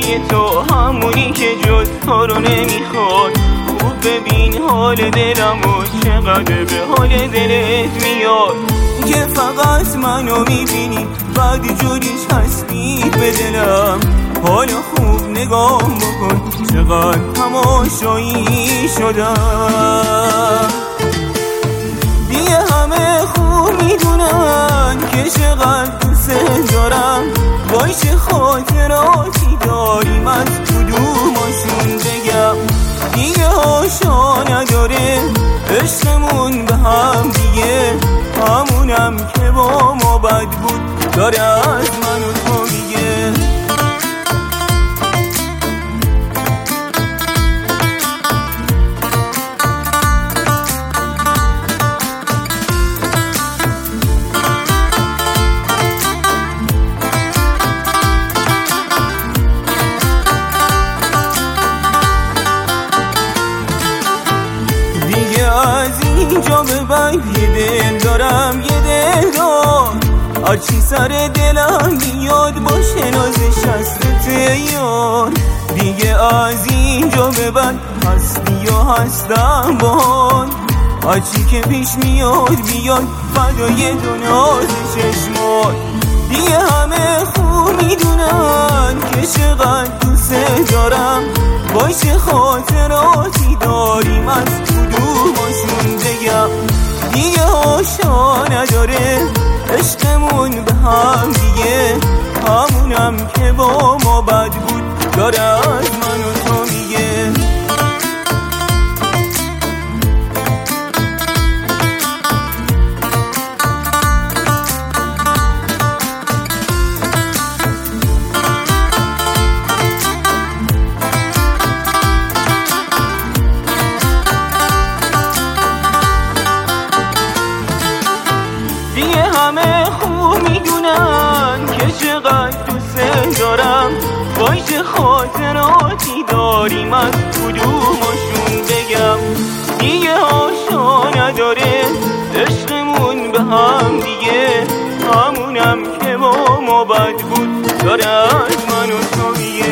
تو همونی که جز تو رو نمیخواد. خوب ببین حال دلم و چقدر به حال دلت میاد که فقط منو میبینی بعد جوریش هستی به دلم. حالا خوب نگاه بکن چقدر تماشایی شدم. دیگه همه خوب میدونن که چقدر دوست دارم. وای چه خاطراتی داریم از کدوماشون بگم. دیگه هاشا نداره عشقمون به هم دیگه. همونم که با ما بد بود داره از من و تو میگه. از اینجا به بعد یه دل دارم، یه دل دار. هرچی سر دلم بیاد باشه نازش هستت یار. دیگه از اینجا به بعد هستی و هستم باهات. هرچی که پیش میاد بیاد فدای دو ناز چشمات. دیگه همه خوب میدونن که چقدر دوست دارم. وای چه خاطراتی داریم از کدوماشون بگم. دیگه هاشا نداره عشقمون به هم دیگه. همونم که با ما بد بود داره از من و تو میگه. دیگه همه خوب میدونن که چقدر دوست دارم. وای چه خاطراتی داریم از کدوماشون بگم. دیگه هاشا نداره عشقمون به هم دیگه. همونم که با ما بد بود داره از من و تو میگه.